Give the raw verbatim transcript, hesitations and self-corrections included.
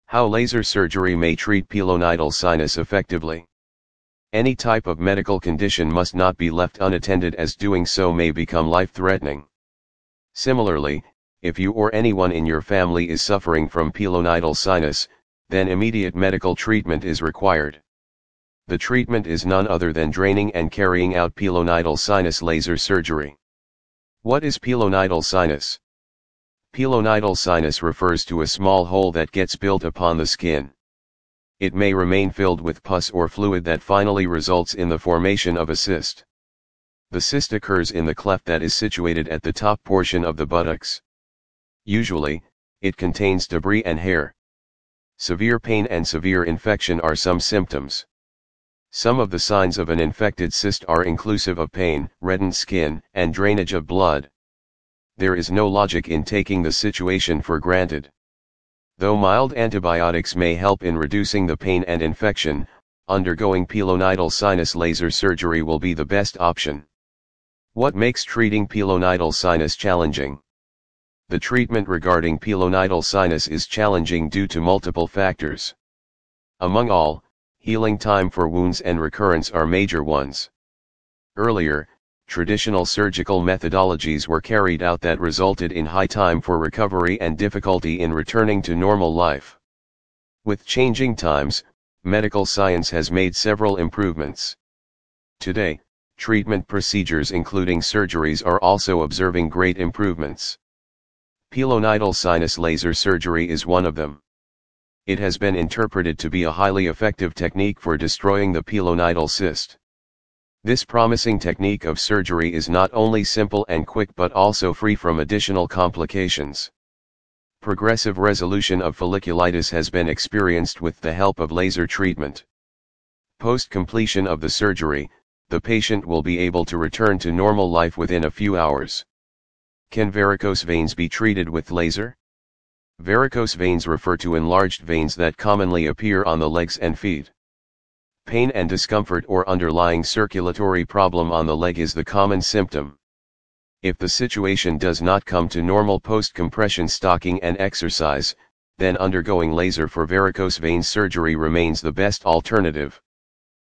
How laser surgery may treat pilonidal sinus effectively. Any type of medical condition must not be left unattended, as doing so may become life-threatening. Similarly, if you or anyone in your family is suffering from pilonidal sinus, then immediate medical treatment is required. The treatment is none other than draining and carrying out pilonidal sinus laser surgery. What is pilonidal sinus? Pilonidal sinus refers to a small hole that gets built upon the skin. It may remain filled with pus or fluid that finally results in the formation of a cyst. The cyst occurs in the cleft that is situated at the top portion of the buttocks. Usually, it contains debris and hair. Severe pain and severe infection are some symptoms. Some of the signs of an infected cyst are inclusive of pain, reddened skin, and drainage of blood. There is no logic in taking the situation for granted. Though mild antibiotics may help in reducing the pain and infection, undergoing pilonidal sinus laser surgery will be the best option. What makes treating pilonidal sinus challenging? The treatment regarding pilonidal sinus is challenging due to multiple factors. Among all, healing time for wounds and recurrence are major ones. Earlier, traditional surgical methodologies were carried out that resulted in high time for recovery and difficulty in returning to normal life. With changing times, medical science has made several improvements. Today, treatment procedures including surgeries are also observing great improvements. Pilonidal sinus laser surgery is one of them. It has been interpreted to be a highly effective technique for destroying the pilonidal cyst. This promising technique of surgery is not only simple and quick but also free from additional complications. Progressive resolution of folliculitis has been experienced with the help of laser treatment. Post-completion of the surgery, the patient will be able to return to normal life within a few hours. Can varicose veins be treated with laser? Varicose veins refer to enlarged veins that commonly appear on the legs and feet. Pain and discomfort or underlying circulatory problem on the leg is the common symptom. If the situation does not come to normal post-compression stocking and exercise, then undergoing laser for varicose vein surgery remains the best alternative.